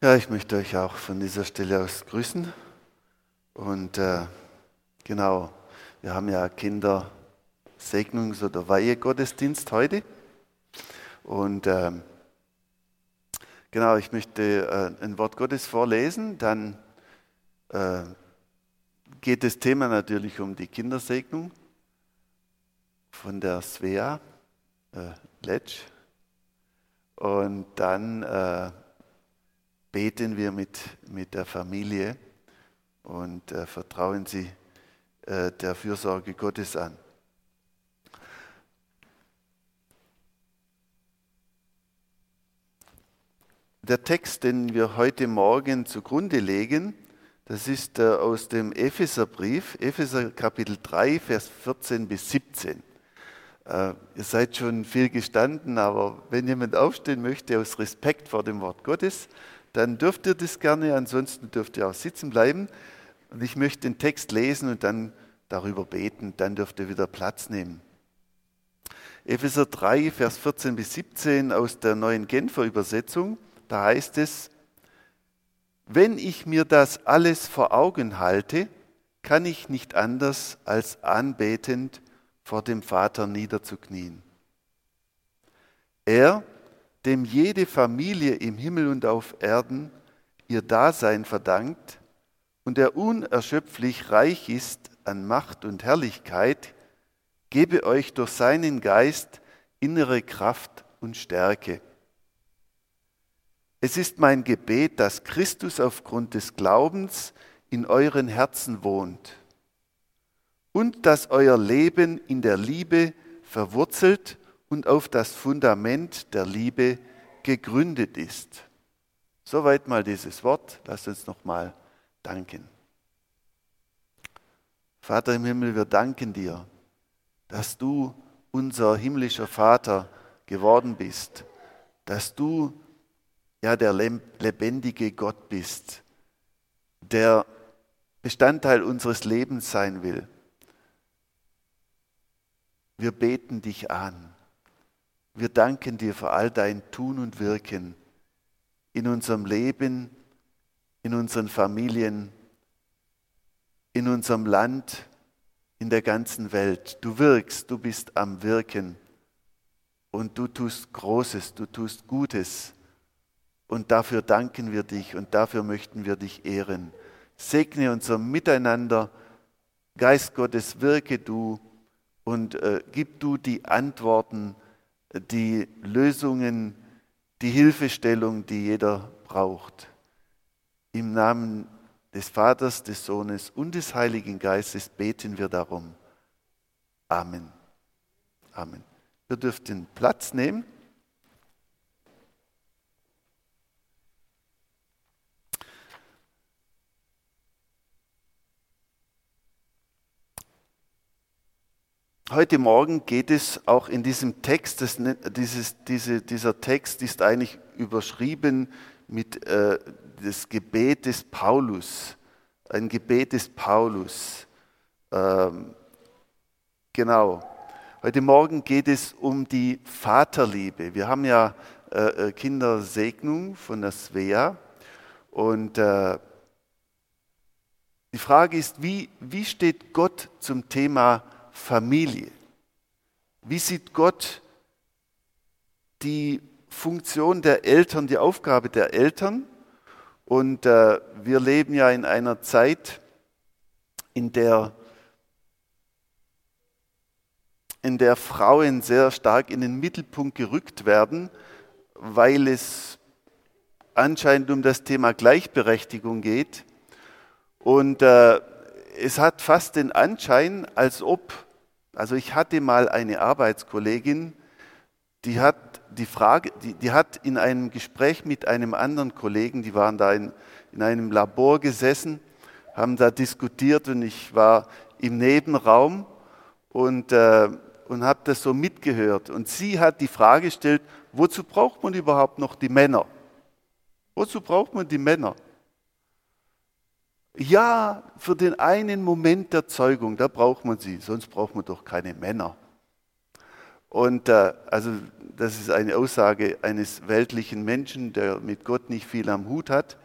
Ja, ich möchte euch auch von dieser Stelle aus grüßen. Und genau, wir haben ja Kindersegnungs- oder Weihegottesdienst heute. Und genau, ich möchte ein Wort Gottes vorlesen. Dann geht das Thema natürlich um die Kindersegnung von der Svea Letsch. Und dann beten wir mit der Familie und vertrauen sie der Fürsorge Gottes an. Der Text, den wir heute Morgen zugrunde legen, das ist aus dem Epheserbrief, Epheser Kapitel 3, Vers 14 bis 17. Ihr seid schon viel gestanden, aber wenn jemand aufstehen möchte aus Respekt vor dem Wort Gottes, dann dürft ihr das gerne, ansonsten dürft ihr auch sitzen bleiben. Und ich möchte den Text lesen und dann darüber beten, dann dürft ihr wieder Platz nehmen. Epheser 3, Vers 14 bis 17 aus der Neuen Genfer Übersetzung, da heißt es: Wenn ich mir das alles vor Augen halte, kann ich nicht anders als anbetend vor dem Vater niederzuknien. Er, dem jede Familie im Himmel und auf Erden ihr Dasein verdankt und der unerschöpflich reich ist an Macht und Herrlichkeit, gebe euch durch seinen Geist innere Kraft und Stärke. Es ist mein Gebet, dass Christus aufgrund des Glaubens in euren Herzen wohnt und dass euer Leben in der Liebe verwurzelt und auf das Fundament der Liebe gegründet ist. Soweit mal dieses Wort. Lasst uns nochmal danken. Vater im Himmel, wir danken dir, dass du unser himmlischer Vater geworden bist, dass du ja der lebendige Gott bist, der Bestandteil unseres Lebens sein will. Wir beten dich an. Wir danken dir für all dein Tun und Wirken in unserem Leben, in unseren Familien, in unserem Land, in der ganzen Welt. Du wirkst, du bist am Wirken und du tust Großes, du tust Gutes und dafür danken wir dich und dafür möchten wir dich ehren. Segne unser Miteinander, Geist Gottes, wirke du und gib du die Antworten, die Lösungen, die Hilfestellung, die jeder braucht. Im Namen des Vaters, des Sohnes und des Heiligen Geistes beten wir darum. Amen. Amen. Wir dürften Platz nehmen. Heute Morgen geht es auch in diesem Text, dieser Text ist eigentlich überschrieben mit das Gebet des Paulus, ein Gebet des Paulus. Genau. Heute Morgen geht es um die Vaterliebe. Wir haben ja Kindersegnung von der Svea und die Frage ist, wie steht Gott zum Thema Familie? Wie sieht Gott die Funktion der Eltern, die Aufgabe der Eltern? Und wir leben ja in einer Zeit, in der Frauen sehr stark in den Mittelpunkt gerückt werden, weil es anscheinend um das Thema Gleichberechtigung geht. Und es hat fast den Anschein, also ich hatte mal eine Arbeitskollegin, die hat in einem Gespräch mit einem anderen Kollegen, die waren da in einem Labor gesessen, haben da diskutiert und ich war im Nebenraum und habe das so mitgehört. Und sie hat die Frage gestellt, wozu braucht man überhaupt noch die Männer? Wozu braucht man die Männer? Ja, für den einen Moment der Zeugung, da braucht man sie, sonst braucht man doch keine Männer. Und also das ist eine Aussage eines weltlichen Menschen, der mit Gott nicht viel am Hut hat.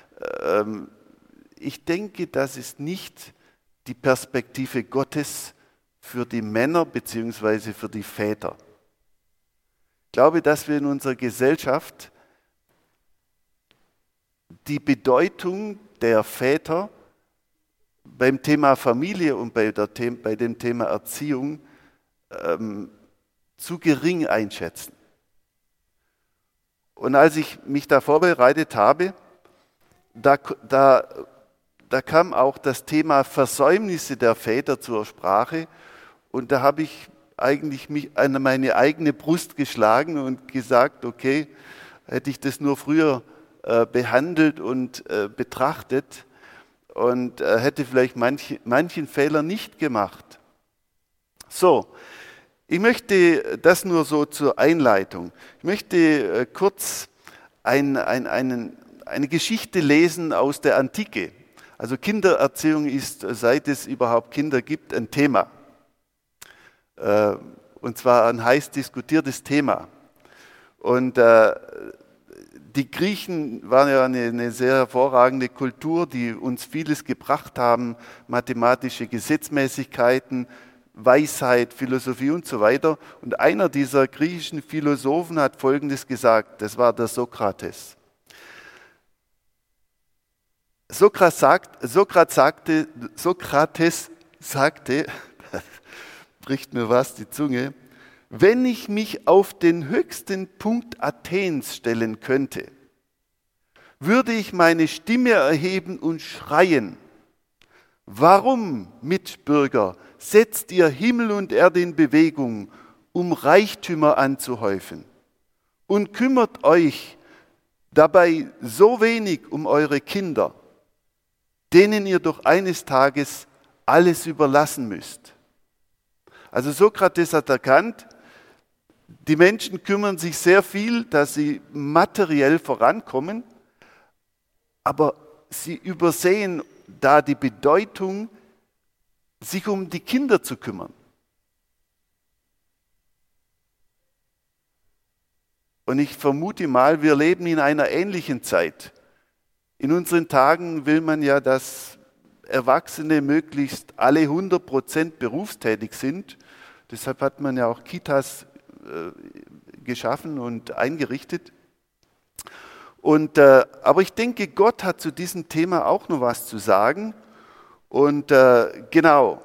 Ich denke, das ist nicht die Perspektive Gottes für die Männer bzw. für die Väter. Ich glaube, dass wir in unserer Gesellschaft die Bedeutung der Väter beim Thema Familie und bei dem Thema Erziehung zu gering einschätzen. Und als ich mich da vorbereitet habe, da kam auch das Thema Versäumnisse der Väter zur Sprache und da habe ich eigentlich mich an meine eigene Brust geschlagen und gesagt, okay, hätte ich das nur früher behandelt und betrachtet und hätte vielleicht manchen Fehler nicht gemacht. So, ich möchte das nur so zur Einleitung. Ich möchte kurz eine Geschichte lesen aus der Antike. Also Kindererziehung ist, seit es überhaupt Kinder gibt, ein Thema. Und zwar ein heiß diskutiertes Thema. Und die Griechen waren ja eine sehr hervorragende Kultur, die uns vieles gebracht haben, mathematische Gesetzmäßigkeiten, Weisheit, Philosophie und so weiter. Und einer dieser griechischen Philosophen hat Folgendes gesagt, das war der Sokrates. Sokrates sagte, bricht mir was die Zunge, wenn ich mich auf den höchsten Punkt Athens stellen könnte, würde ich meine Stimme erheben und schreien, warum, Mitbürger, setzt ihr Himmel und Erde in Bewegung, um Reichtümer anzuhäufen und kümmert euch dabei so wenig um eure Kinder, denen ihr doch eines Tages alles überlassen müsst. Also Sokrates hat erkannt, die Menschen kümmern sich sehr viel, dass sie materiell vorankommen, aber sie übersehen da die Bedeutung, sich um die Kinder zu kümmern. Und ich vermute mal, wir leben in einer ähnlichen Zeit. In unseren Tagen will man ja, dass Erwachsene möglichst alle 100% berufstätig sind. Deshalb hat man ja auch Kitas geschaffen und eingerichtet. Aber ich denke, Gott hat zu diesem Thema auch noch was zu sagen. Und genau,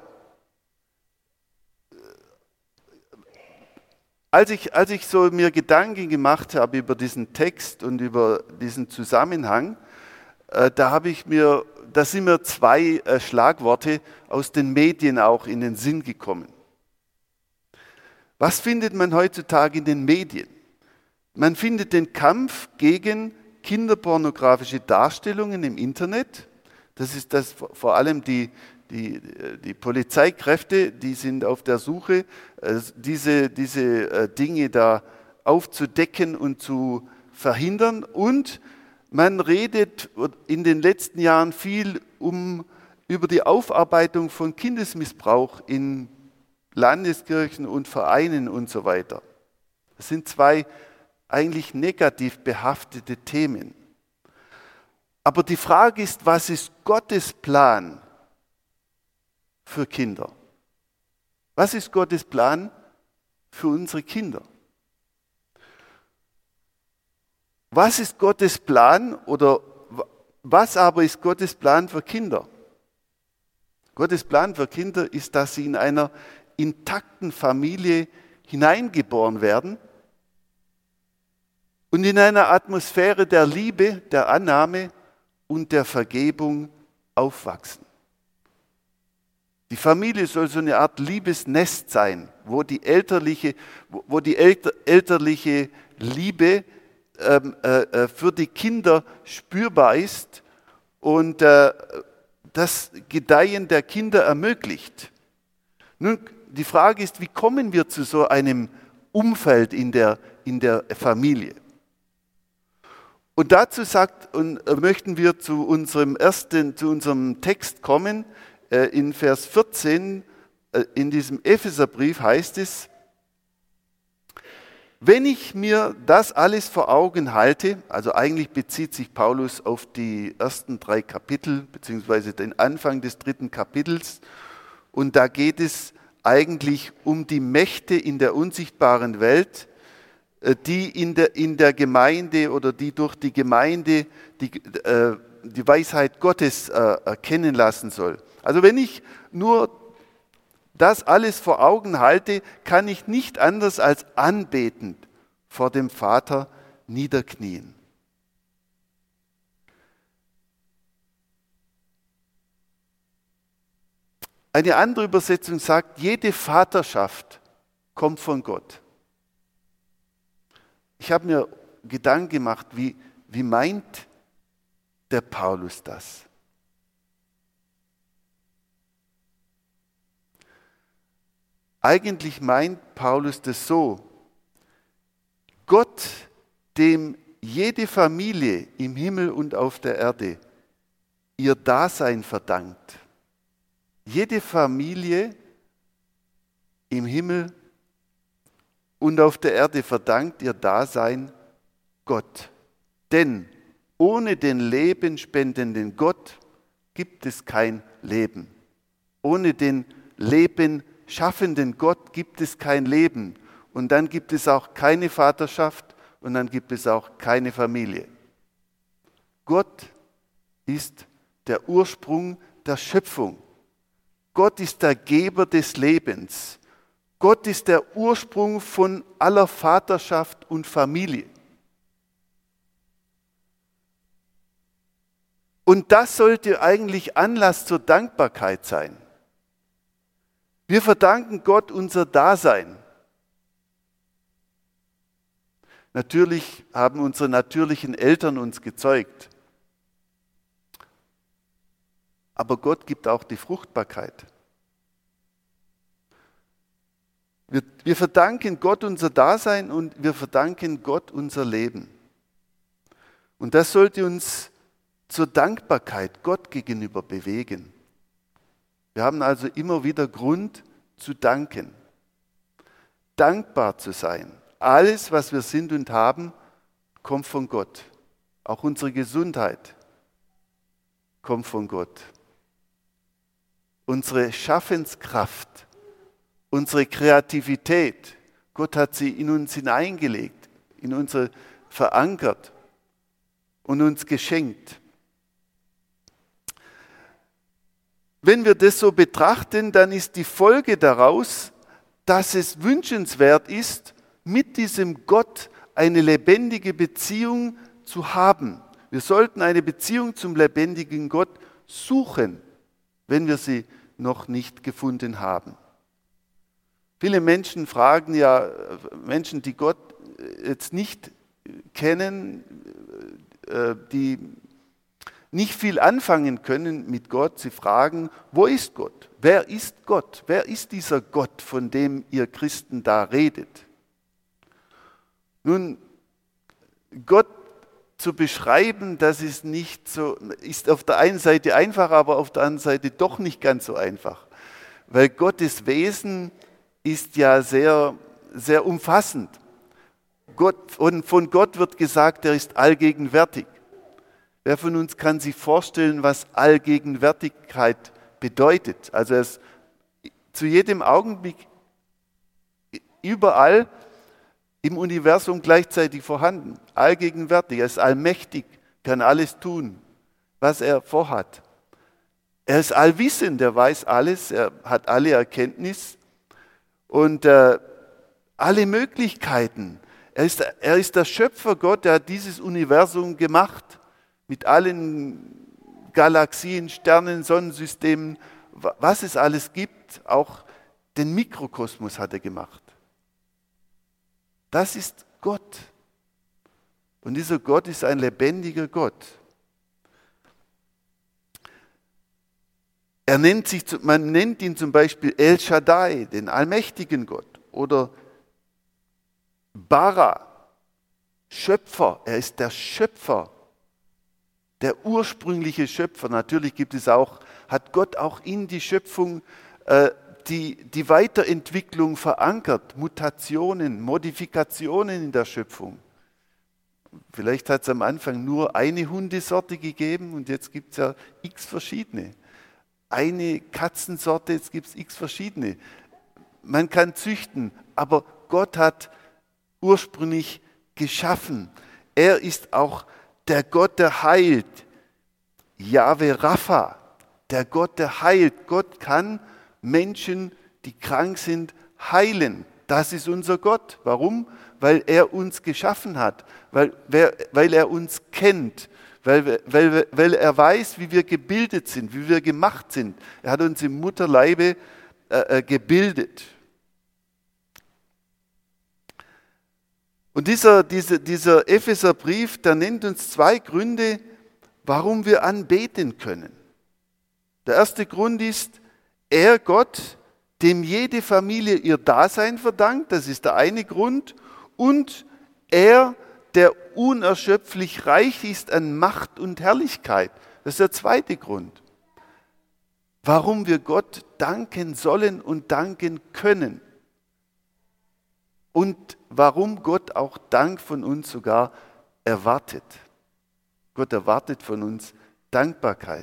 als ich so mir Gedanken gemacht habe über diesen Text und über diesen Zusammenhang, da sind mir zwei Schlagworte aus den Medien auch in den Sinn gekommen. Was findet man heutzutage in den Medien? Man findet den Kampf gegen kinderpornografische Darstellungen im Internet. Das ist das vor allem die Polizeikräfte, die sind auf der Suche, diese Dinge da aufzudecken und zu verhindern. Und man redet in den letzten Jahren viel über die Aufarbeitung von Kindesmissbrauch in Landeskirchen und Vereinen und so weiter. Das sind zwei eigentlich negativ behaftete Themen. Aber die Frage ist, was ist Gottes Plan für Kinder? Was ist Gottes Plan für unsere Kinder? Was ist Gottes Plan oder was aber ist Gottes Plan für Kinder? Gottes Plan für Kinder ist, dass sie in einer intakten Familie hineingeboren werden und in einer Atmosphäre der Liebe, der Annahme und der Vergebung aufwachsen. Die Familie soll so eine Art Liebesnest sein, wo die elterliche Liebe für die Kinder spürbar ist und das Gedeihen der Kinder ermöglicht. Nun, die Frage ist, wie kommen wir zu so einem Umfeld in der Familie? Und dazu möchten wir zu unserem Text kommen. In Vers 14 in diesem Epheserbrief heißt es, Wenn ich mir das alles vor Augen halte, also eigentlich bezieht sich Paulus auf die ersten 3 Kapitel, beziehungsweise den Anfang des 3. Kapitels, und da geht es eigentlich um die Mächte in der unsichtbaren Welt, die in der Gemeinde oder die durch die Gemeinde die Weisheit Gottes erkennen lassen soll. Also wenn ich nur das alles vor Augen halte, kann ich nicht anders als anbetend vor dem Vater niederknien. Eine andere Übersetzung sagt, jede Vaterschaft kommt von Gott. Ich habe mir Gedanken gemacht, wie meint der Paulus das? Eigentlich meint Paulus das so: Gott, dem jede Familie im Himmel und auf der Erde ihr Dasein verdankt. Jede Familie im Himmel und auf der Erde verdankt ihr Dasein Gott. Denn ohne den lebenspendenden Gott gibt es kein Leben. Ohne den lebenschaffenden Gott gibt es kein Leben. Und dann gibt es auch keine Vaterschaft und dann gibt es auch keine Familie. Gott ist der Ursprung der Schöpfung. Gott ist der Geber des Lebens. Gott ist der Ursprung von aller Vaterschaft und Familie. Und das sollte eigentlich Anlass zur Dankbarkeit sein. Wir verdanken Gott unser Dasein. Natürlich haben unsere natürlichen Eltern uns gezeugt. Aber Gott gibt auch die Fruchtbarkeit. Wir verdanken Gott unser Dasein und wir verdanken Gott unser Leben. Und das sollte uns zur Dankbarkeit Gott gegenüber bewegen. Wir haben also immer wieder Grund zu danken, dankbar zu sein. Alles, was wir sind und haben, kommt von Gott. Auch unsere Gesundheit kommt von Gott. Unsere Schaffenskraft, unsere Kreativität, Gott hat sie in uns hineingelegt, in uns verankert und uns geschenkt. Wenn wir das so betrachten, dann ist die Folge daraus, dass es wünschenswert ist, mit diesem Gott eine lebendige Beziehung zu haben. Wir sollten eine Beziehung zum lebendigen Gott suchen, wenn wir sie noch nicht gefunden haben. Viele Menschen fragen ja, Menschen, die Gott jetzt nicht kennen, die nicht viel anfangen können mit Gott, sie fragen, wo ist Gott? Wer ist Gott? Wer ist dieser Gott, von dem ihr Christen da redet? Nun, Gott zu beschreiben, das ist nicht so, ist auf der einen Seite einfach, aber auf der anderen Seite doch nicht ganz so einfach. Weil Gottes Wesen ist ja sehr, sehr umfassend. Von Gott wird gesagt, er ist allgegenwärtig. Wer von uns kann sich vorstellen, was Allgegenwärtigkeit bedeutet? Also er ist zu jedem Augenblick überall im Universum gleichzeitig vorhanden. Allgegenwärtig, er ist allmächtig, kann alles tun, was er vorhat. Er ist allwissend, er weiß alles, er hat alle Erkenntnis und alle Möglichkeiten. Er ist der Schöpfer Gott, der hat dieses Universum gemacht mit allen Galaxien, Sternen, Sonnensystemen, was es alles gibt. Auch den Mikrokosmos hat er gemacht. Das ist Gott. Und dieser Gott ist ein lebendiger Gott. Man nennt ihn zum Beispiel El Shaddai, den allmächtigen Gott, oder Bara, Schöpfer. Er ist der Schöpfer, der ursprüngliche Schöpfer. Natürlich hat Gott auch in die Schöpfung die Weiterentwicklung verankert, Mutationen, Modifikationen in der Schöpfung. Vielleicht hat es am Anfang nur eine Hundesorte gegeben und jetzt gibt es ja x verschiedene. Eine Katzensorte, jetzt gibt es x verschiedene. Man kann züchten, aber Gott hat ursprünglich geschaffen. Er ist auch der Gott, der heilt. Jahwe Rapha, der Gott, der heilt. Gott kann Menschen, die krank sind, heilen. Das ist unser Gott. Warum? Weil er uns geschaffen hat, weil er uns kennt, weil er weiß, wie wir gebildet sind, wie wir gemacht sind. Er hat uns im Mutterleibe gebildet. Und dieser Epheserbrief, der nennt uns 2 Gründe, warum wir anbeten können. Der erste Grund ist, er, Gott, dem jede Familie ihr Dasein verdankt, das ist der eine Grund, und er, der unerschöpflich reich ist an Macht und Herrlichkeit, das ist der zweite Grund. Warum wir Gott danken sollen und danken können. Und warum Gott auch Dank von uns sogar erwartet. Gott erwartet von uns Dankbarkeit.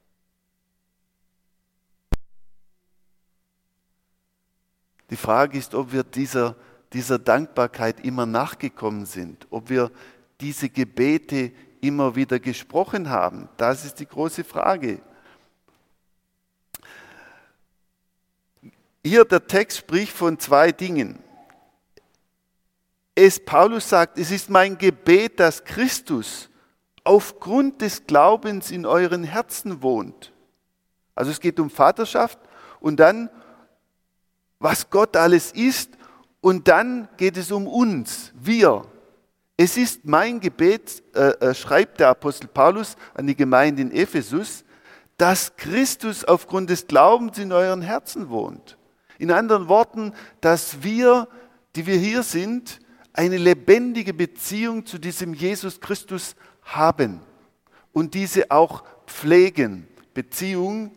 Die Frage ist, ob wir dieser Dankbarkeit immer nachgekommen sind, ob wir diese Gebete immer wieder gesprochen haben. Das ist die große Frage. Hier der Text spricht von 2 Dingen. Paulus sagt, es ist mein Gebet, dass Christus aufgrund des Glaubens in euren Herzen wohnt. Also es geht um Vaterschaft und dann, was Gott alles ist, und dann geht es um uns, wir. Es ist mein Gebet, schreibt der Apostel Paulus an die Gemeinde in Ephesus, dass Christus aufgrund des Glaubens in euren Herzen wohnt. In anderen Worten, dass wir, die wir hier sind, eine lebendige Beziehung zu diesem Jesus Christus haben und diese auch pflegen. Beziehung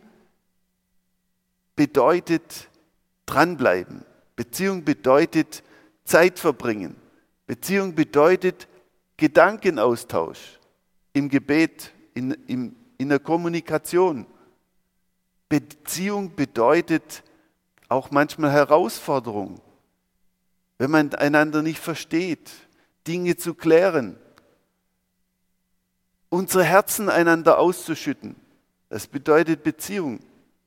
bedeutet dranbleiben. Beziehung bedeutet Zeit verbringen. Beziehung bedeutet Gedankenaustausch im Gebet, in der Kommunikation. Beziehung bedeutet auch manchmal Herausforderung. Wenn man einander nicht versteht, Dinge zu klären, unsere Herzen einander auszuschütten, das bedeutet Beziehung.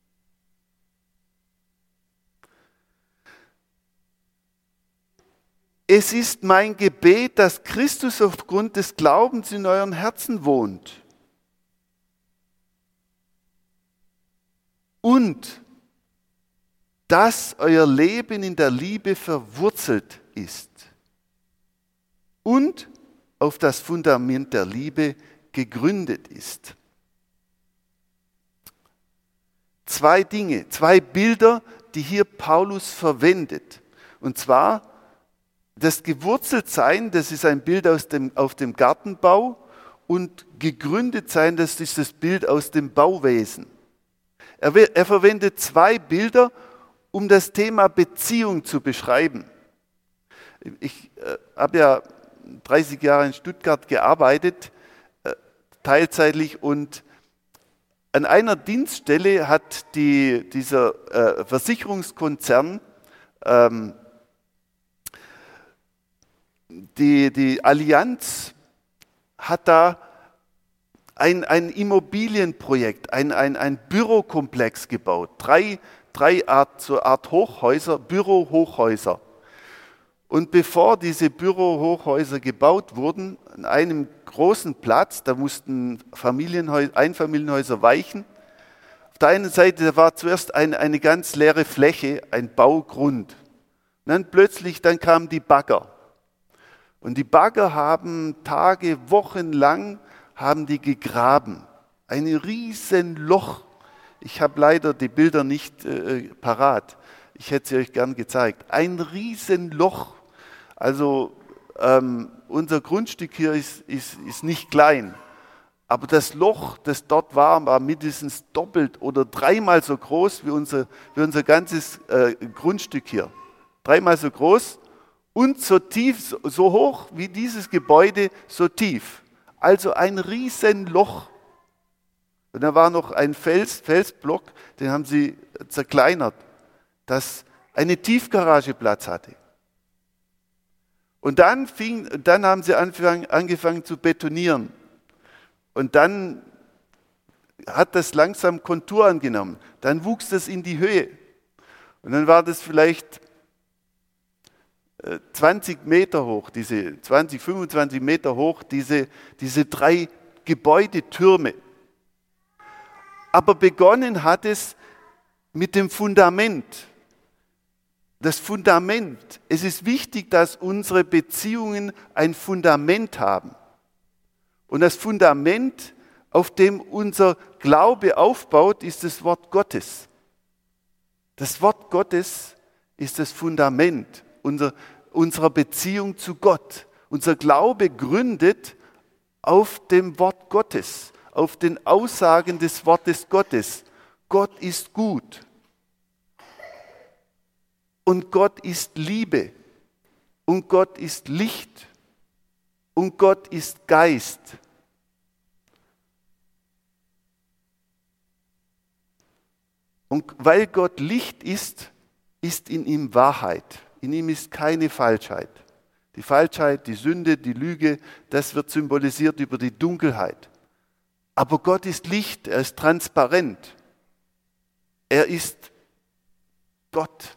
Es ist mein Gebet, dass Christus aufgrund des Glaubens in euren Herzen wohnt. Und dass euer Leben in der Liebe verwurzelt ist und auf das Fundament der Liebe gegründet ist. 2 Dinge, 2 Bilder, die hier Paulus verwendet. Und zwar das Gewurzeltsein, das ist ein Bild auf dem Gartenbau, und Gegründetsein, das ist das Bild aus dem Bauwesen. Er verwendet 2 Bilder, um das Thema Beziehung zu beschreiben. Ich habe ja 30 Jahre in Stuttgart gearbeitet, teilzeitlich, und an einer Dienststelle hat dieser Versicherungskonzern die Allianz hat da ein Immobilienprojekt, ein Bürokomplex gebaut. Drei Art Hochhäuser, Bürohochhäuser. Und bevor diese Bürohochhäuser gebaut wurden, an einem großen Platz, da mussten Einfamilienhäuser weichen. Auf der einen Seite war zuerst eine ganz leere Fläche, ein Baugrund. Und dann kamen die Bagger. Und die Bagger haben Tage, Wochen lang gegraben. Ein riesen Loch. Ich habe leider die Bilder nicht parat. Ich hätte sie euch gern gezeigt. Ein riesen Loch. Also unser Grundstück hier ist nicht klein. Aber das Loch, das dort war mindestens doppelt oder dreimal so groß wie unser ganzes Grundstück hier. Dreimal so groß und so tief, so hoch wie dieses Gebäude, so tief. Also ein Riesenloch. Und da war noch ein Felsblock, den haben sie zerkleinert, dass eine Tiefgarage Platz hatte. Und dann haben sie angefangen zu betonieren. Und dann hat das langsam Kontur angenommen. Dann wuchs das in die Höhe. Und dann war das vielleicht 20 Meter hoch, 25 Meter hoch, diese 3 Gebäudetürme. Aber begonnen hat es mit dem Fundament. Das Fundament. Es ist wichtig, dass unsere Beziehungen ein Fundament haben. Und das Fundament, auf dem unser Glaube aufbaut, ist das Wort Gottes. Das Wort Gottes ist das Fundament unserer Beziehung zu Gott. Unser Glaube gründet auf dem Wort Gottes, auf den Aussagen des Wortes Gottes. Gott ist gut. Und Gott ist Liebe. Und Gott ist Licht. Und Gott ist Geist. Und weil Gott Licht ist, ist in ihm Wahrheit. In ihm ist keine Falschheit. Die Falschheit, die Sünde, die Lüge, das wird symbolisiert über die Dunkelheit. Aber Gott ist Licht, er ist transparent. Er ist Gott.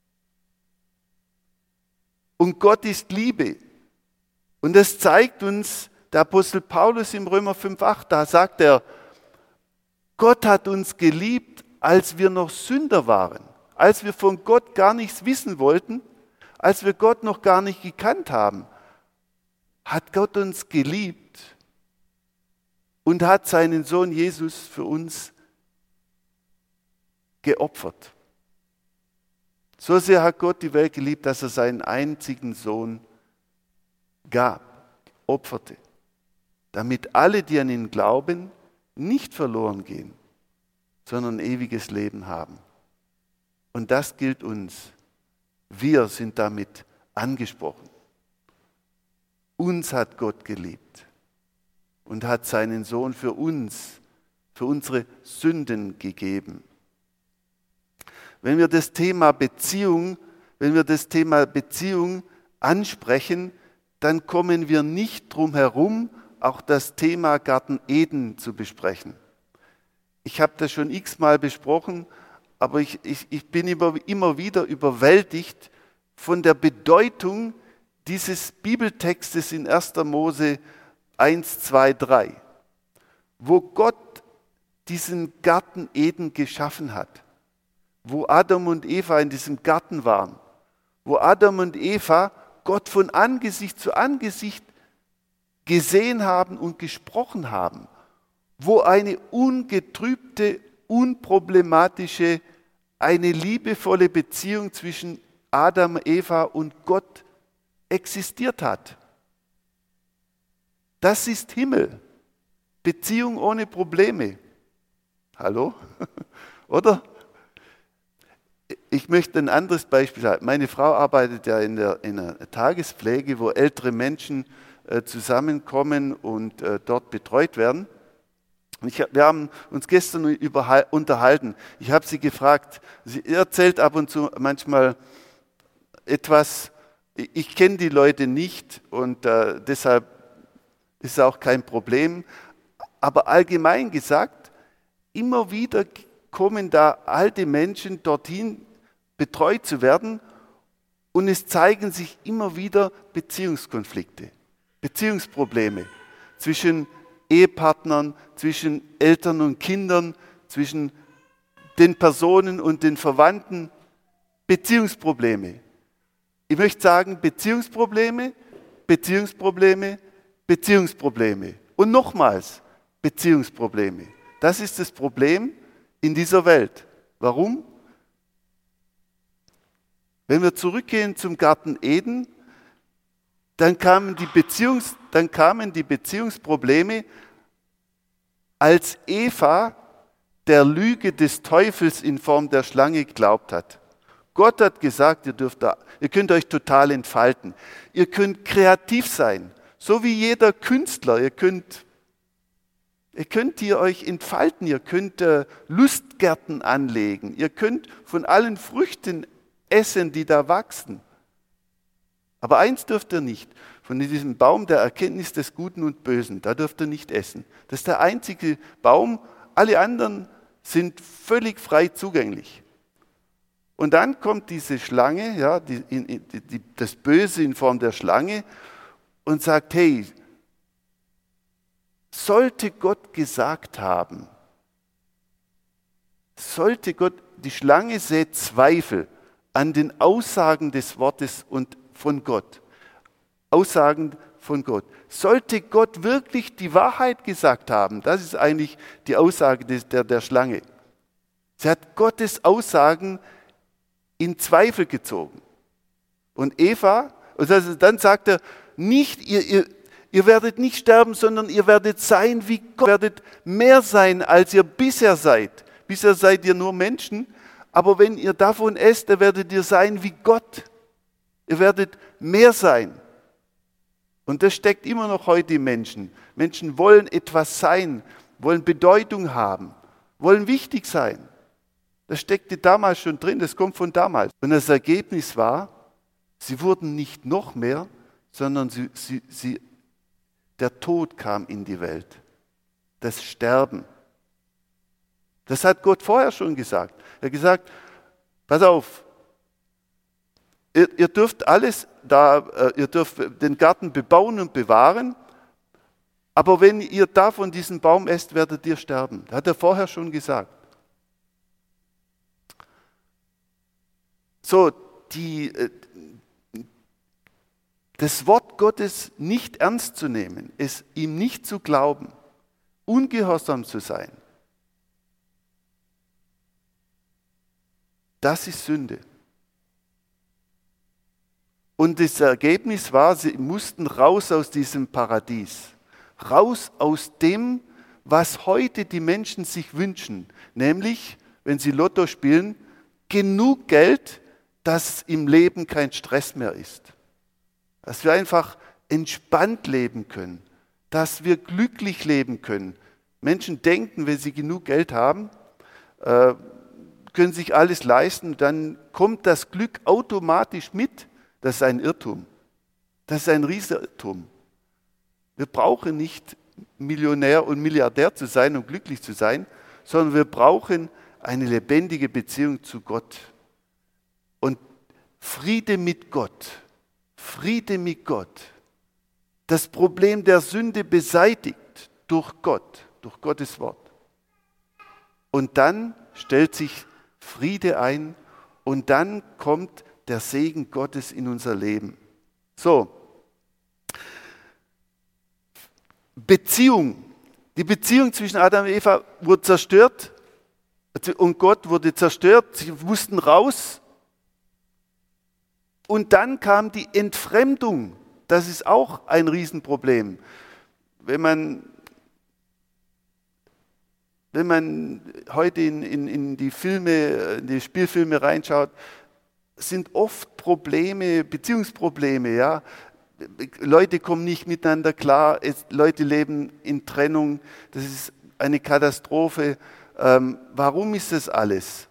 Und Gott ist Liebe. Und das zeigt uns der Apostel Paulus im Römer 5,8. Da sagt er, Gott hat uns geliebt, als wir noch Sünder waren. Als wir von Gott gar nichts wissen wollten, als wir Gott noch gar nicht gekannt haben, hat Gott uns geliebt und hat seinen Sohn Jesus für uns geopfert. So sehr hat Gott die Welt geliebt, dass er seinen einzigen Sohn gab, opferte, damit alle, die an ihn glauben, nicht verloren gehen, sondern ewiges Leben haben. Und das gilt uns. Wir sind damit angesprochen. Uns hat Gott geliebt und hat seinen Sohn für uns, für unsere Sünden gegeben. Wenn wir das Thema Beziehung ansprechen, dann kommen wir nicht drum herum, auch das Thema Garten Eden zu besprechen. Ich habe das schon x-mal besprochen, aber ich bin immer wieder überwältigt von der Bedeutung dieses Bibeltextes in 1. Mose 1, 2, 3, wo Gott diesen Garten Eden geschaffen hat, wo Adam und Eva in diesem Garten waren, wo Adam und Eva Gott von Angesicht zu Angesicht gesehen haben und gesprochen haben, wo eine ungetrübte, unproblematische, eine liebevolle Beziehung zwischen Adam, Eva und Gott existiert hat. Das ist Himmel. Beziehung ohne Probleme. Hallo? Oder? Ich möchte ein anderes Beispiel haben. Meine Frau arbeitet ja in einer Tagespflege, wo ältere Menschen zusammenkommen und dort betreut werden. Wir haben uns gestern unterhalten. Ich habe sie gefragt, sie erzählt ab und zu manchmal etwas, ich kenne die Leute nicht und deshalb ist es auch kein Problem. Aber allgemein gesagt, immer wieder kommen da alte Menschen dorthin, betreut zu werden und es zeigen sich immer wieder Beziehungskonflikte, Beziehungsprobleme zwischen Ehepartnern, zwischen Eltern und Kindern, zwischen den Personen und den Verwandten, Beziehungsprobleme. Ich möchte sagen, Beziehungsprobleme, Beziehungsprobleme, Beziehungsprobleme. Und nochmals, Beziehungsprobleme. Das ist das Problem in dieser Welt. Warum? Wenn wir zurückgehen zum Garten Eden, dann kamen die Beziehungsprobleme als Eva der Lüge des Teufels in Form der Schlange geglaubt hat. Gott hat gesagt, ihr könnt euch total entfalten. Ihr könnt kreativ sein, so wie jeder Künstler. Ihr könnt hier euch entfalten, ihr könnt Lustgärten anlegen, ihr könnt von allen Früchten essen, die da wachsen. Aber eins dürft ihr nicht, von diesem Baum der Erkenntnis des Guten und Bösen, da dürft ihr nicht essen. Das ist der einzige Baum, alle anderen sind völlig frei zugänglich. Und dann kommt diese Schlange, ja, das Böse in Form der Schlange und sagt, hey, sollte Gott gesagt haben, die Schlange sät Zweifel an den Aussagen des Wortes und von Gott. Aussagen von Gott. Sollte Gott wirklich die Wahrheit gesagt haben? Das ist eigentlich die Aussage der Schlange. Sie hat Gottes Aussagen in Zweifel gezogen. Und Eva, also dann sagt er, nicht ihr werdet nicht sterben, sondern ihr werdet sein wie Gott. Ihr werdet mehr sein, als ihr bisher seid. Bisher seid ihr nur Menschen, aber wenn ihr davon esst, dann werdet ihr sein wie Gott. Ihr werdet mehr sein. Und das steckt immer noch heute im Menschen. Menschen wollen etwas sein, wollen Bedeutung haben, wollen wichtig sein. Das steckte damals schon drin, das kommt von damals. Und das Ergebnis war, sie wurden nicht noch mehr, sondern der Tod kam in die Welt. Das Sterben. Das hat Gott vorher schon gesagt. Er hat gesagt, pass auf, ihr dürft alles ihr dürft den Garten bebauen und bewahren, aber wenn ihr da von diesem Baum esst, werdet ihr sterben. Das hat er vorher schon gesagt. So, das Wort Gottes nicht ernst zu nehmen, es ihm nicht zu glauben, ungehorsam zu sein, das ist Sünde. Und das Ergebnis war, sie mussten raus aus diesem Paradies, raus aus dem, was heute die Menschen sich wünschen, nämlich, wenn sie Lotto spielen, genug Geld, dass im Leben kein Stress mehr ist. Dass wir einfach entspannt leben können, dass wir glücklich leben können. Menschen denken, wenn sie genug Geld haben, können sich alles leisten, dann kommt das Glück automatisch mit. Das ist ein Irrtum. Das ist ein Riesenirrtum. Wir brauchen nicht Millionär und Milliardär zu sein und glücklich zu sein, sondern wir brauchen eine lebendige Beziehung zu Gott. Und Friede mit Gott. Friede mit Gott. Das Problem der Sünde beseitigt durch Gott, durch Gottes Wort. Und dann stellt sich Friede ein und dann kommt der Segen Gottes in unser Leben. So, Beziehung. Die Beziehung zwischen Adam und Eva wurde zerstört und Gott wurde zerstört. Sie mussten raus. Und dann kam die Entfremdung. Das ist auch ein Riesenproblem. Wenn man heute in die Filme, in die Spielfilme reinschaut, sind oft Probleme, Beziehungsprobleme, ja. Leute kommen nicht miteinander klar, Leute leben in Trennung, das ist eine Katastrophe. Warum ist das alles?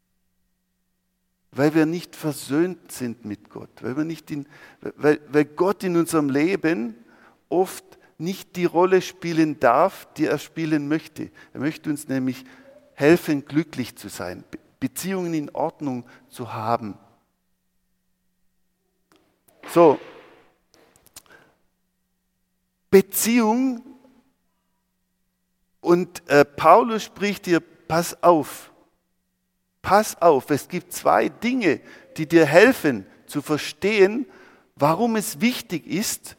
Weil wir nicht versöhnt sind mit Gott, weil Gott in unserem Leben oft nicht die Rolle spielen darf, die er spielen möchte. Er möchte uns nämlich helfen, glücklich zu sein, Beziehungen in Ordnung zu haben. So, Beziehung und Paulus spricht dir, pass auf, es gibt zwei Dinge, die dir helfen zu verstehen, warum es wichtig ist,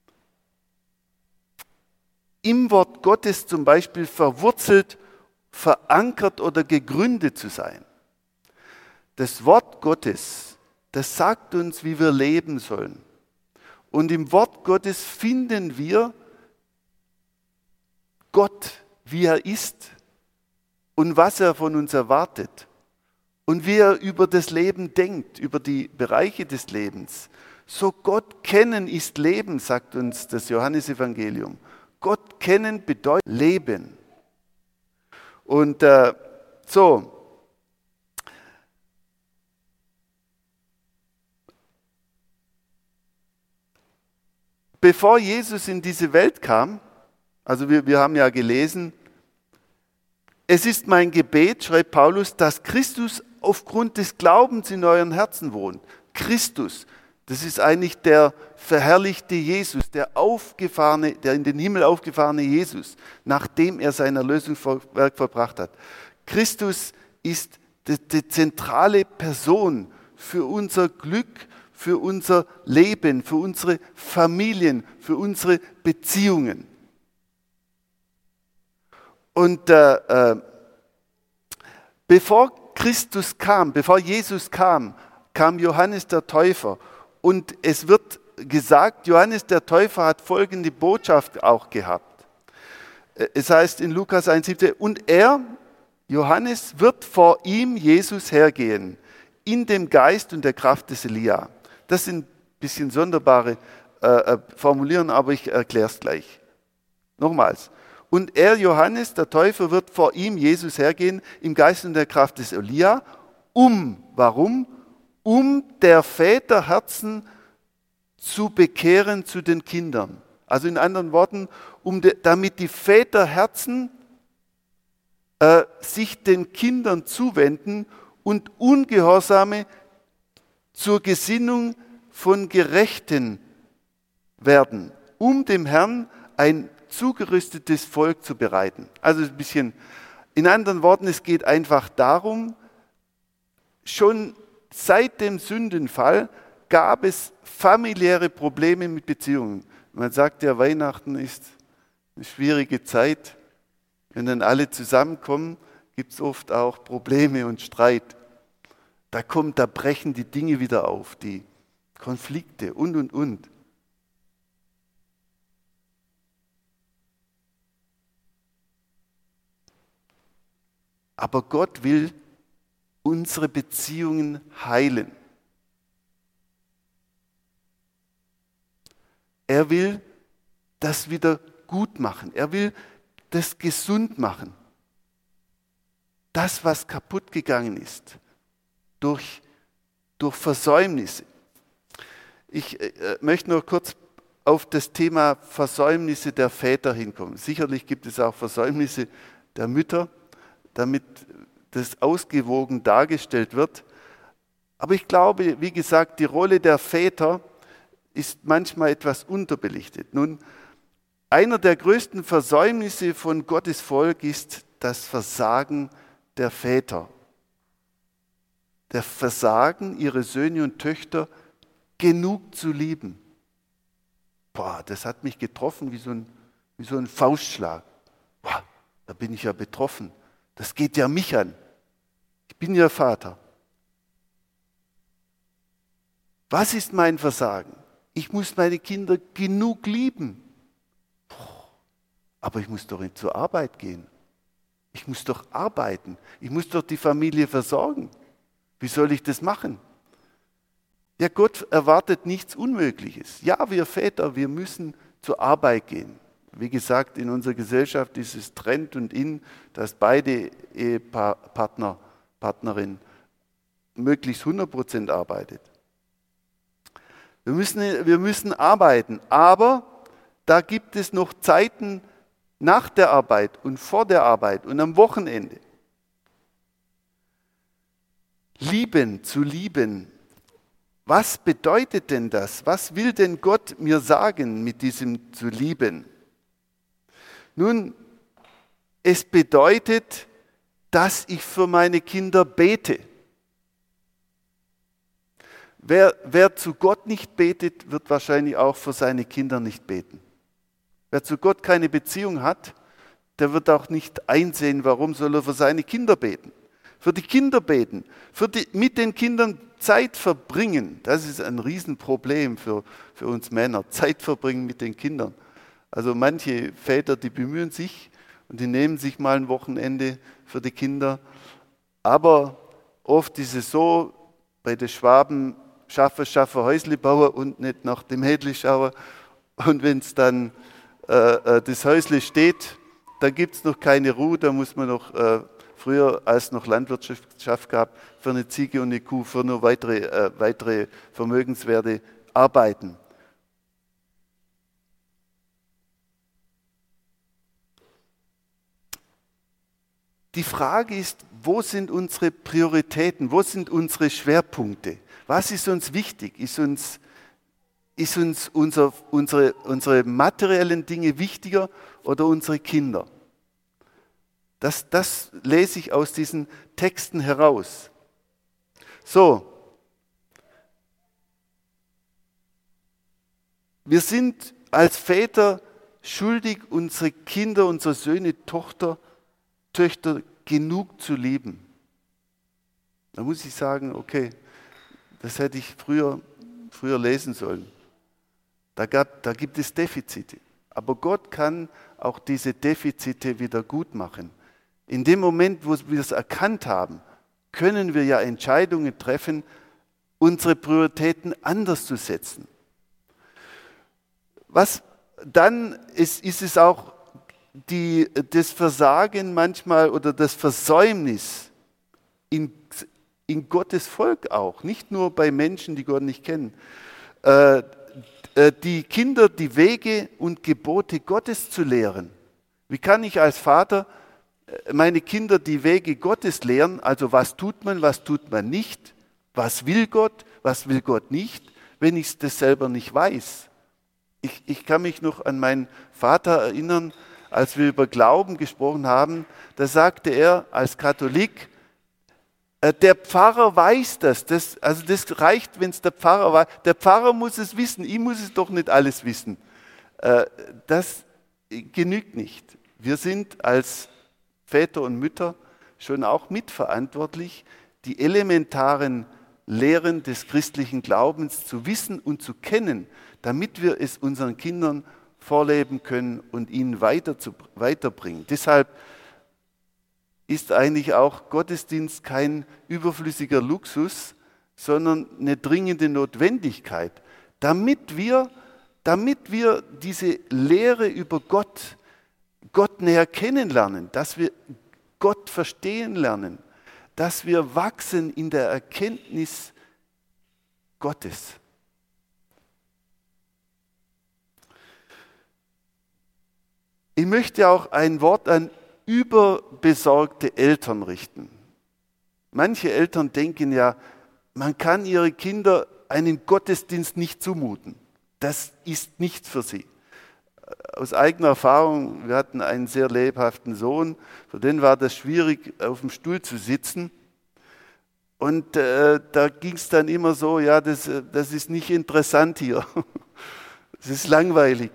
im Wort Gottes zum Beispiel verwurzelt, verankert oder gegründet zu sein. Das Wort Gottes, das sagt uns, wie wir leben sollen. Und im Wort Gottes finden wir Gott wie er ist und was er von uns erwartet und wie er über das Leben denkt, über die Bereiche des Lebens. So Gott kennen ist Leben, sagt uns das Johannesevangelium. Gott kennen bedeutet Leben. Und bevor Jesus in diese Welt kam, also wir haben ja gelesen, es ist mein Gebet, schreibt Paulus, dass Christus aufgrund des Glaubens in euren Herzen wohnt. Christus, das ist eigentlich der verherrlichte Jesus, der in den Himmel aufgefahrene Jesus, nachdem er sein Erlösungswerk vollbracht hat. Christus ist die zentrale Person für unser Glück, für unser Leben, für unsere Familien, für unsere Beziehungen. Und bevor Jesus kam, kam Johannes der Täufer. Und es wird gesagt, Johannes der Täufer hat folgende Botschaft auch gehabt. Es heißt in Lukas 1,17, und er, Johannes, wird vor ihm, Jesus, hergehen, in dem Geist und der Kraft des Elia. Das sind ein bisschen sonderbare Formulierungen, aber ich erkläre es gleich. Nochmals. Und er, Johannes, der Täufer, wird vor ihm, Jesus, hergehen, im Geist und der Kraft des Elia, warum? Um der Väter Herzen zu bekehren zu den Kindern. Also in anderen Worten, damit die Väter Herzen sich den Kindern zuwenden und Ungehorsame zur Gesinnung von Gerechten werden, um dem Herrn ein zugerüstetes Volk zu bereiten. Also ein bisschen, in anderen Worten, es geht einfach darum, schon seit dem Sündenfall gab es familiäre Probleme mit Beziehungen. Man sagt ja, Weihnachten ist eine schwierige Zeit. Wenn dann alle zusammenkommen, gibt es oft auch Probleme und Streit. Da brechen die Dinge wieder auf, die Konflikte und. Aber Gott will unsere Beziehungen heilen. Er will das wieder gut machen. Er will das gesund machen. Das, was kaputt gegangen ist, durch Versäumnisse. Ich möchte noch kurz auf das Thema Versäumnisse der Väter hinkommen. Sicherlich gibt es auch Versäumnisse der Mütter, damit das ausgewogen dargestellt wird. Aber ich glaube, wie gesagt, die Rolle der Väter ist manchmal etwas unterbelichtet. Nun, einer der größten Versäumnisse von Gottes Volk ist das Versagen der Väter. Der Versagen, ihre Söhne und Töchter genug zu lieben. Das hat mich getroffen wie so ein Faustschlag. Da bin ich ja betroffen. Das geht ja mich an. Ich bin ja Vater. Was ist mein Versagen? Ich muss meine Kinder genug lieben. Aber ich muss doch zur Arbeit gehen. Ich muss doch arbeiten. Ich muss doch die Familie versorgen. Wie soll ich das machen? Ja, Gott erwartet nichts Unmögliches. Ja, wir Väter, wir müssen zur Arbeit gehen. Wie gesagt, in unserer Gesellschaft ist es Trend und in, dass beide Partnerin möglichst 100% arbeitet. Wir müssen arbeiten, aber da gibt es noch Zeiten nach der Arbeit und vor der Arbeit und am Wochenende. Zu lieben. Was bedeutet denn das? Was will denn Gott mir sagen mit diesem zu lieben? Nun, es bedeutet, dass ich für meine Kinder bete. Wer zu Gott nicht betet, wird wahrscheinlich auch für seine Kinder nicht beten. Wer zu Gott keine Beziehung hat, der wird auch nicht einsehen, warum soll er für seine Kinder beten. Für die Kinder beten, mit den Kindern Zeit verbringen, das ist ein Riesenproblem für uns Männer. Zeit verbringen mit den Kindern. Also manche Väter, die bemühen sich und die nehmen sich mal ein Wochenende für die Kinder. Aber oft ist es so, bei den Schwaben schaffe Häusli bauen und nicht nach dem Hädli schauen. Und wenn es dann das Häusli steht, da gibt es noch keine Ruhe, da muss man noch, früher als noch Landwirtschaft gab, für eine Ziege und eine Kuh, für noch weitere Vermögenswerte arbeiten. Die Frage ist, wo sind unsere Prioritäten, wo sind unsere Schwerpunkte? Was ist uns wichtig? Ist uns unsere materiellen Dinge wichtiger oder unsere Kinder? Das lese ich aus diesen Texten heraus. So, wir sind als Väter schuldig, unsere Kinder, unsere Söhne, Töchter genug zu lieben. Da muss ich sagen, okay, das hätte ich früher lesen sollen. Da gibt es Defizite. Aber Gott kann auch diese Defizite wieder gut machen. In dem Moment, wo wir es erkannt haben, können wir ja Entscheidungen treffen, unsere Prioritäten anders zu setzen. Was dann ist es auch das Versagen manchmal oder das Versäumnis in Gottes Volk auch, nicht nur bei Menschen, die Gott nicht kennen. Die Kinder die Wege und Gebote Gottes zu lehren. Wie kann ich als Vater meine Kinder die Wege Gottes lehren? Also was tut man nicht? Was will Gott nicht, wenn ich das selber nicht weiß? Ich kann mich noch an meinen Vater erinnern, als wir über Glauben gesprochen haben, da sagte er als Katholik, der Pfarrer weiß das. Das reicht, wenn es der Pfarrer weiß. Der Pfarrer muss es wissen, ich muss es doch nicht alles wissen. Das genügt nicht. Wir sind als Väter und Mütter schon auch mitverantwortlich, die elementaren Lehren des christlichen Glaubens zu wissen und zu kennen, damit wir es unseren Kindern vorleben können und ihnen weiterbringen. Deshalb ist eigentlich auch Gottesdienst kein überflüssiger Luxus, sondern eine dringende Notwendigkeit, damit wir diese Lehre über Gott näher kennenlernen, dass wir Gott verstehen lernen, dass wir wachsen in der Erkenntnis Gottes. Ich möchte auch ein Wort an überbesorgte Eltern richten. Manche Eltern denken ja, man kann ihre Kinder einen Gottesdienst nicht zumuten. Das ist nichts für sie. Aus eigener Erfahrung, wir hatten einen sehr lebhaften Sohn, für den war das schwierig, auf dem Stuhl zu sitzen. Und da ging es dann immer so, ja, das ist nicht interessant hier. Das ist langweilig.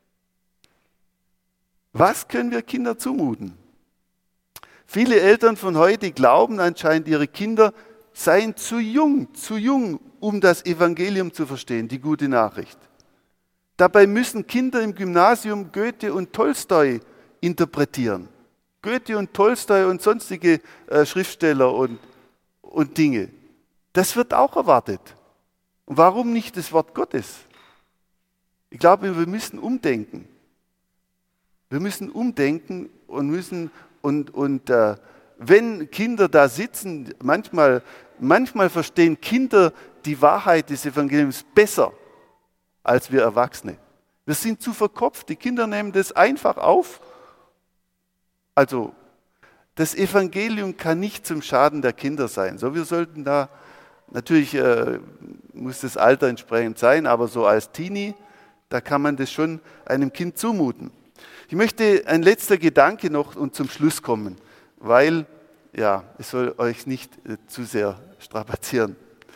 Was können wir Kindern zumuten? Viele Eltern von heute glauben anscheinend, ihre Kinder seien zu jung, um das Evangelium zu verstehen, die gute Nachricht. Dabei müssen Kinder im Gymnasium Goethe und Tolstoi interpretieren. Goethe und Tolstoi und sonstige Schriftsteller und Dinge. Das wird auch erwartet. Und warum nicht das Wort Gottes? Ich glaube, wir müssen umdenken. Wir müssen umdenken und wenn Kinder da sitzen, manchmal verstehen Kinder die Wahrheit des Evangeliums besser als wir Erwachsene. Wir sind zu verkopft, die Kinder nehmen das einfach auf. Also das Evangelium kann nicht zum Schaden der Kinder sein. So, wir sollten da, natürlich muss das Alter entsprechend sein, aber so als Teenie, da kann man das schon einem Kind zumuten. Ich möchte ein letzter Gedanke noch und zum Schluss kommen, weil, ja, es soll euch nicht zu sehr strapazieren.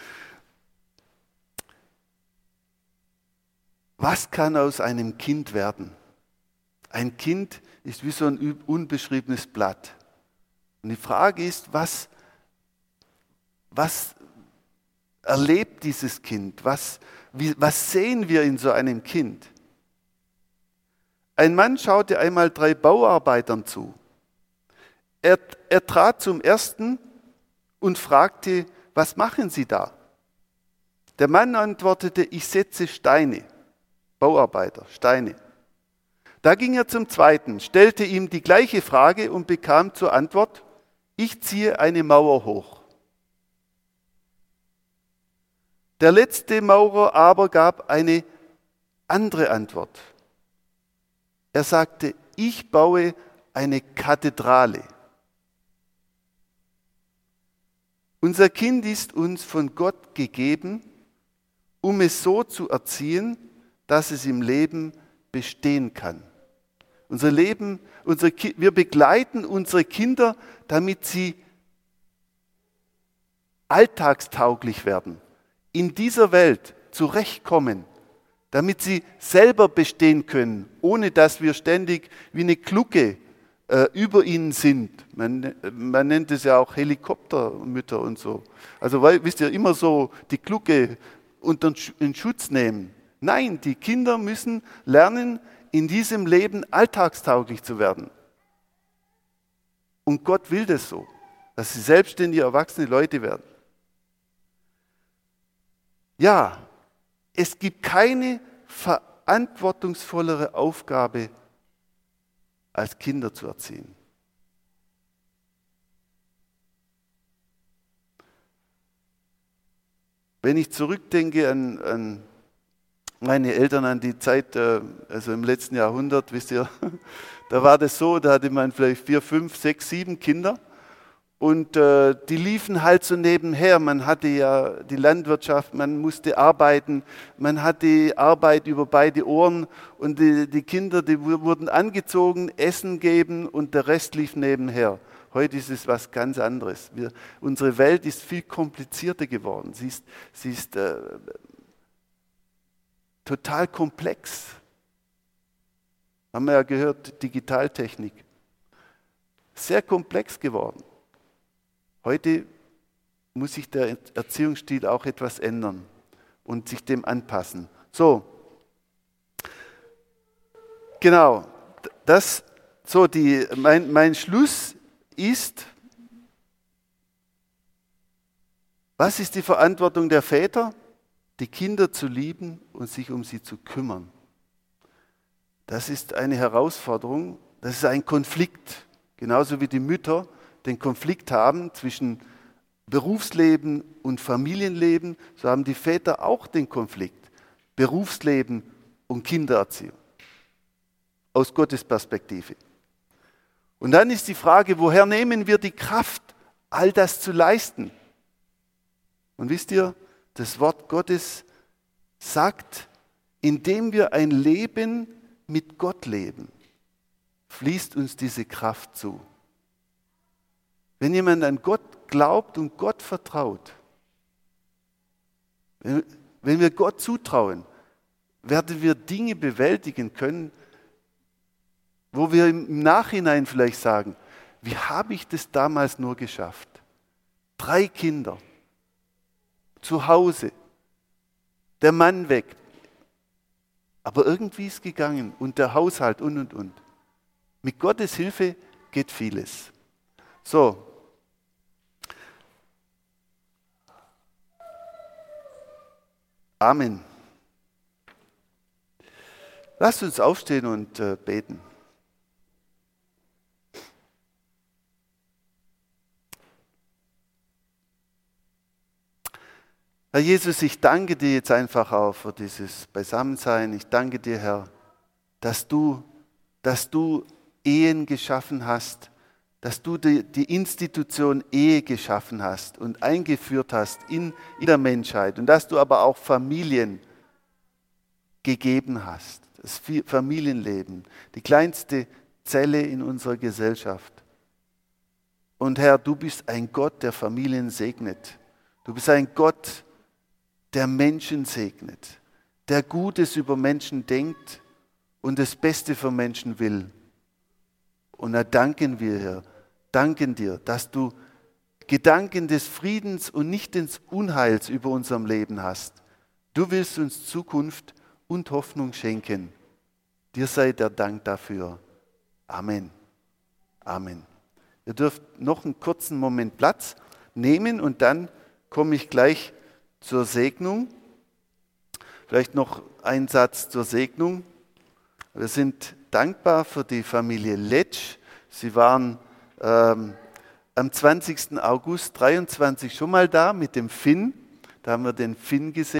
Was kann aus einem Kind werden? Ein Kind ist wie so ein unbeschriebenes Blatt. Und die Frage ist, was erlebt dieses Kind? Was sehen wir in so einem Kind? Ein Mann schaute einmal 3 Bauarbeitern zu. Er trat zum ersten und fragte, was machen Sie da? Der Mann antwortete, ich setze Steine, Bauarbeiter, Steine. Da ging er zum zweiten, stellte ihm die gleiche Frage und bekam zur Antwort, ich ziehe eine Mauer hoch. Der letzte Maurer aber gab eine andere Antwort. Er sagte, ich baue eine Kathedrale. Unser Kind ist uns von Gott gegeben, um es so zu erziehen, dass es im Leben bestehen kann. Wir begleiten unsere Kinder, damit sie alltagstauglich werden, in dieser Welt zurechtkommen, damit sie selber bestehen können, ohne dass wir ständig wie eine Glucke über ihnen sind. Man nennt es ja auch Helikoptermütter und so. Also wisst ihr, immer so die Glucke unter den Schutz nehmen. Nein, die Kinder müssen lernen, in diesem Leben alltagstauglich zu werden. Und Gott will das so, dass sie selbstständige, erwachsene Leute werden. Ja, es gibt keine verantwortungsvollere Aufgabe, als Kinder zu erziehen. Wenn ich zurückdenke an meine Eltern, an die Zeit, also im letzten Jahrhundert, wisst ihr, da war das so, da hatte man vielleicht 4, 5, 6, 7 Kinder und die liefen halt so nebenher. Man hatte ja die Landwirtschaft, man musste arbeiten, man hatte Arbeit über beide Ohren und die Kinder, die wurden angezogen, Essen geben und der Rest lief nebenher. Heute ist es was ganz anderes. Unsere Welt ist viel komplizierter geworden. Sie ist total komplex. Haben wir ja gehört, Digitaltechnik. Sehr komplex geworden. Heute muss sich der Erziehungsstil auch etwas ändern und sich dem anpassen. So, genau, mein Schluss ist, was ist die Verantwortung der Väter? Die Kinder zu lieben und sich um sie zu kümmern. Das ist eine Herausforderung, das ist ein Konflikt. Genauso wie die Mütter den Konflikt haben zwischen Berufsleben und Familienleben, so haben die Väter auch den Konflikt. Berufsleben und Kindererziehung. Aus Gottes Perspektive. Und dann ist die Frage, woher nehmen wir die Kraft, all das zu leisten? Und wisst ihr, das Wort Gottes sagt, indem wir ein Leben mit Gott leben, fließt uns diese Kraft zu. Wenn jemand an Gott glaubt und Gott vertraut, wenn wir Gott zutrauen, werden wir Dinge bewältigen können, wo wir im Nachhinein vielleicht sagen, wie habe ich das damals nur geschafft? 3 Kinder, zu Hause, der Mann weg. Aber irgendwie ist es gegangen und der Haushalt und. Mit Gottes Hilfe geht vieles. So. Amen. Lasst uns aufstehen und beten. Herr Jesus, ich danke dir jetzt einfach auch für dieses Beisammensein. Ich danke dir, Herr, dass du Ehen geschaffen hast, dass du die Institution Ehe geschaffen hast und eingeführt hast in der Menschheit und dass du aber auch Familien gegeben hast, das Familienleben, die kleinste Zelle in unserer Gesellschaft. Und Herr, du bist ein Gott, der Familien segnet. Du bist ein Gott, der Menschen segnet, der Gutes über Menschen denkt und das Beste für Menschen will. Und da danken dir, dass du Gedanken des Friedens und nicht des Unheils über unserem Leben hast. Du willst uns Zukunft und Hoffnung schenken. Dir sei der Dank dafür. Amen. Amen. Ihr dürft noch einen kurzen Moment Platz nehmen und dann komme ich gleich zur Segnung. Vielleicht noch ein Satz zur Segnung. Wir sind dankbar für die Familie Letsch. Sie waren am 20. August 23 schon mal da mit dem Finn. Da haben wir den Finn gesehen.